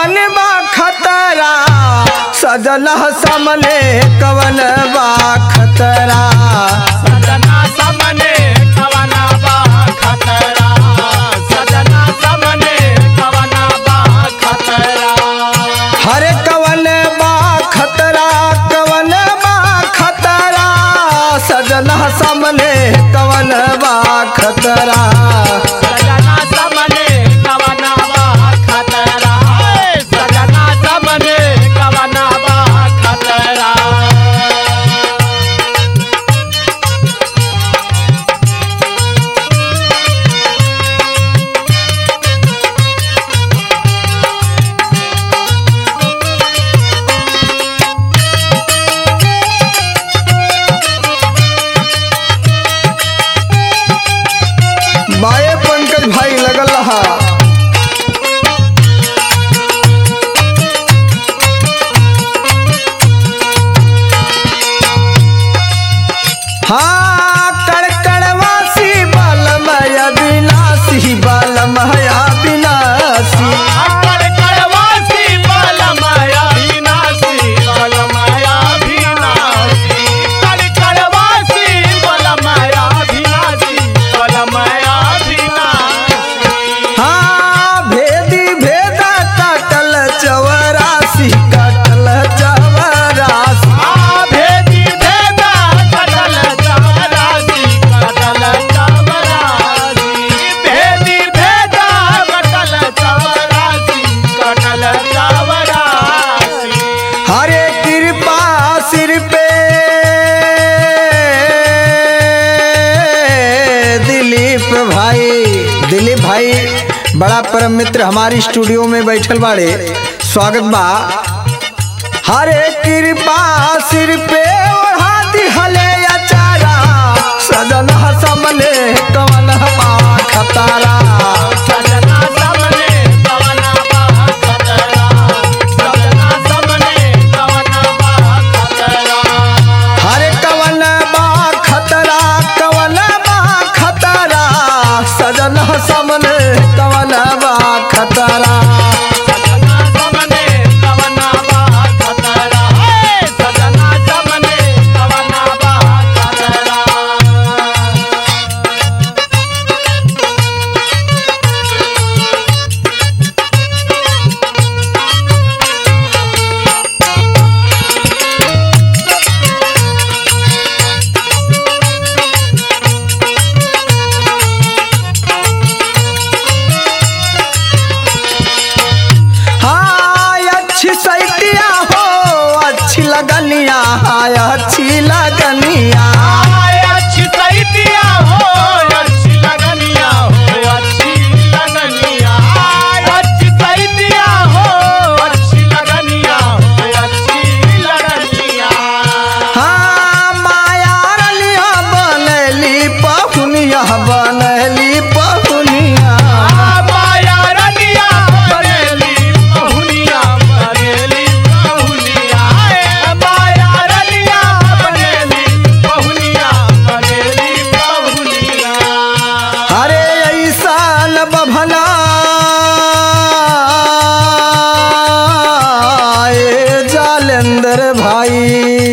कवन बा खतरा सजना सामने कवन बा खतरा सजना सामने कवन बा खतरा सजना सामने कवन बा खतरा हरे कवन बा खतरा कवन बा खतरा सजना सामने कवन बा खतरा सजना सामने कवन बा खतरा सजना सामने कवन बा खतरा बाए पंकज भाई लगल रहा हाँ कड़कड़वासी बालमय विनाशी बालमय विनाशी कड़कड़वासी बलमया विनाशी बलमया विनाशी कड़कड़वासी बलमया विनाशी बलमया विनाशी हाँ भेदी भेदा काटल चवरासी काटल चवरासी भेदी भेदा कटल चवरासी कटल चवरासी भेदी भेदा कटल चवरासी कटल चवरासी हरे कृपा सिर पे दिलीप भाई बड़ा परम मित्र हमारी स्टूडियो में बैठल बाड़े स्वागत बा हरे कृपा सिर पे ओढ़ा दिहले अचारा सजना सामने कवन बा खतारा सजना सामने कवन बा खतरा सजना सामने कवन बा खतरा हरे कवन बा खतरा कवन बा खतरा सजना सामने कवन बा खतरा सजना सामने कवन बा खतरा सजना सामने कवन बा खतरा हाँ अच्छी सैतिया हो अच्छी लगनिया हाय अच्छी लगनिया अच्छी सैतिया हो अच्छी लगनिया हो अच्छी लगनिया अच्छी सैतिया हो अच्छी लगनिया हो अच्छी लगनिया हाँ माया रलिया बनली पहुनिया बनली पहुनिया माया रनिया बरेली बहुनिया बरेली बहुनिया माया रनिया बरेली बहुनिया बरेली बहुनिया हरे ऐसा न बभना ए जालेंद्र भाई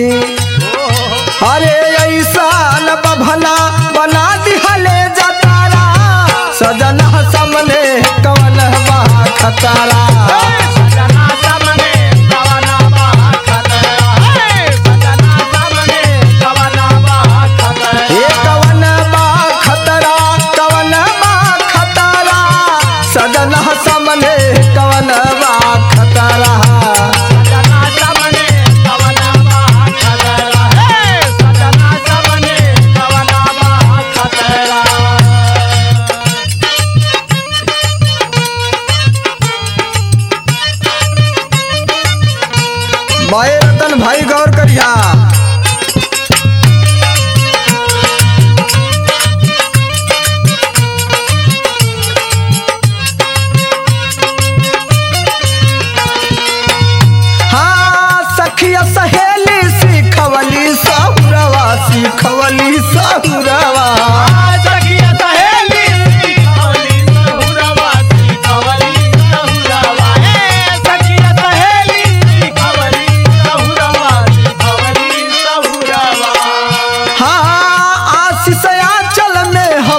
हरे ऐसा न बभना बना दिहले जतारा सजना सामने कवन बा खतारा सजना सामने कवन बा खतरा सजना सामने कवन बा खतरा हे कवन बा खतरा कवन बा खतरा सजना सामने कवन बा खतरा सजना सामने कवन बा खतरा सजना सामने कवन बा खतरा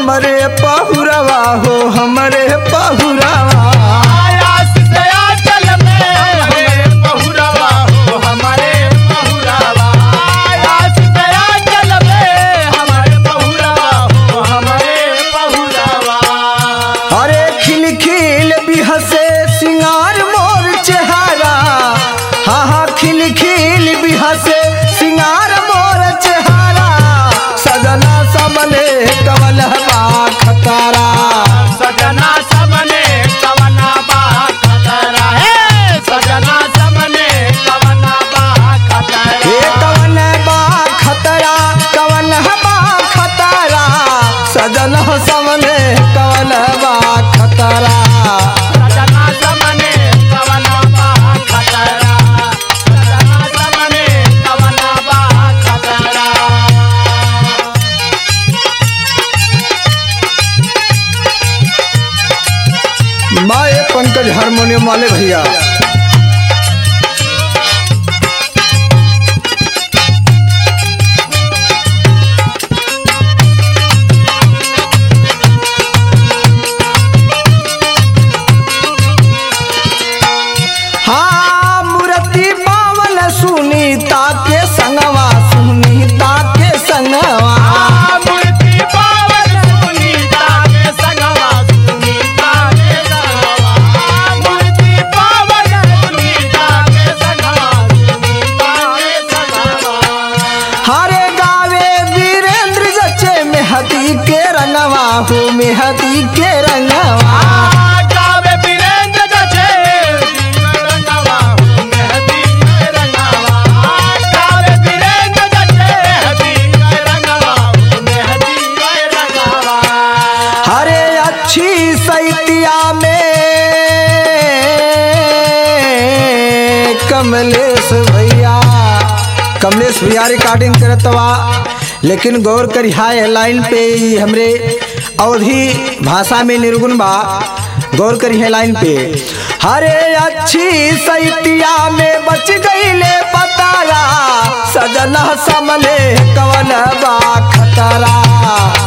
हमरे पहुरवा हो हमरे पहुरवा। आयास से आंचल में हमारे बहुरावा हो हमारे बहुरावा। आयास से आंचल में हमारे बहुरावा हो हमारे बहुरावा। अरे खिल खिल बिहसे सिंगार मोर चेहरा। हाँ हाँ खिल खिल बिहसे सिंगार मोर चेहरा। सजना समने कवल बा खतरा। सजना सबने कवना बा खतरा है। सजना सबने कवना बा खतरा। हे कवन बा खतरा कवन बा खतरा। सजना समने कवल बा खतरा। सजना सबने कवना बा खतरा। सजना सबने कवना बा खतरा। माए पंकज हारमोनियम वाले भैया। हाँ मूर्ति पावन सुनीता के संगवा सुनीता के संगवा। मूर्ति पावन सुनीता के संगवा सुनीता के संगवा। मूर्ति पावन सुनीता के संगवा सुनीता के संगवा। हरे गावे वीरेंद्र जचे मेहदी के रंगवा हो मेहदी के रंगवा। गावे वीरेंद्र जचे रंगवा हो मेहदी के रंगवा। गावे वीरेंद्र जचे मेहदी के रंगवा हो मेहदी के रंगवा। हरे अच्छी सैतिया में कमलेश भैया रिकॉर्डिंग करतवा। लेकिन गौर करिहा लाइन पे ही हमरे अवधि भाषा में निर्गुण बा। गौर करिहा लाइन पे। हरे अच्छी सैतिया में बच गईले पतारा। सजना समले कवन बा खतरा।